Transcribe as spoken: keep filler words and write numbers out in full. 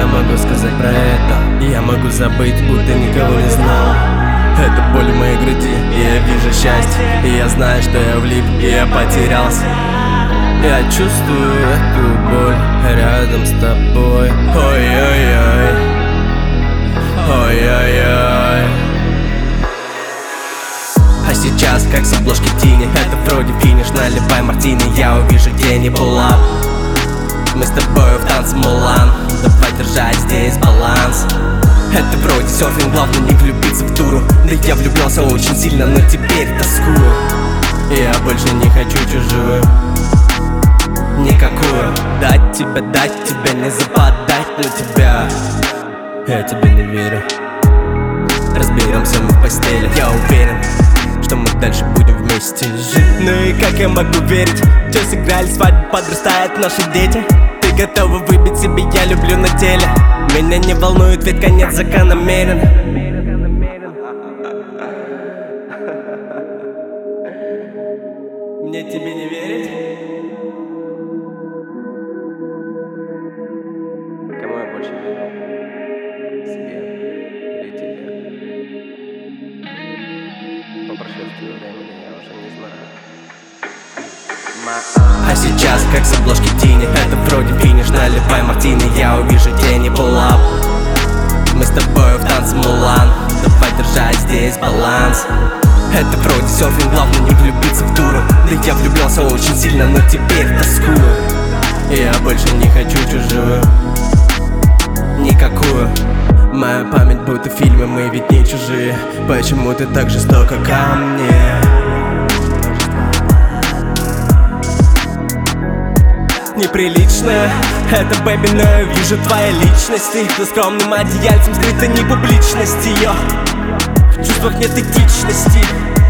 я могу сказать про это? Я могу забыть, будто никого не знал. Это боль в моей груди, и я вижу счастье. И я знаю, что я влип, и я потерялся. Я чувствую эту боль рядом с тобой. Ой-ой-ой, ой-ой-ой. А сейчас, как с обложки Тини, это вроде финиш, наливай мартини. Я увижу день и пулап. Мы с тобой в танце Мулан. Давай держать здесь баланс. Это вроде серфинг, главное не влюбиться в туру. Да я влюблялся очень сильно, но теперь тоскую. Я больше не хочу чужую, никакую. Дать тебе, дать тебе, не западать на тебя. Я тебе не верю. Разберемся мы в постели. Я уверен, что мы дальше будем вместе жить. Ну и как я могу верить? Че сыграли свадьбу, подрастают наши дети. Ты готова выбить себе «я люблю» на теле. Меня не волнует, ведь конец закономерен. Мне тебе не верить? Кому я больше верю? Себе или тебе? По прошествии времени я уже не знаю. А сейчас, как с обложки Тини, это вроде финиш, наливай мартини. Я увижу тени, пулап. Мы с тобой в танце Мулан. Давай держать здесь баланс. Это вроде серфинг, главное не влюбиться в туру. Да я влюблялся очень сильно, но теперь тоскую. Я больше не хочу чужую, никакую. Моя память будто в фильме, мы ведь не чужие. Почему ты так жестоко ко мне? Неприлично, это бэби, но я вижу твои личности. За скромным одеяльцем скрыта непубличность ее. В чувствах нет этичности.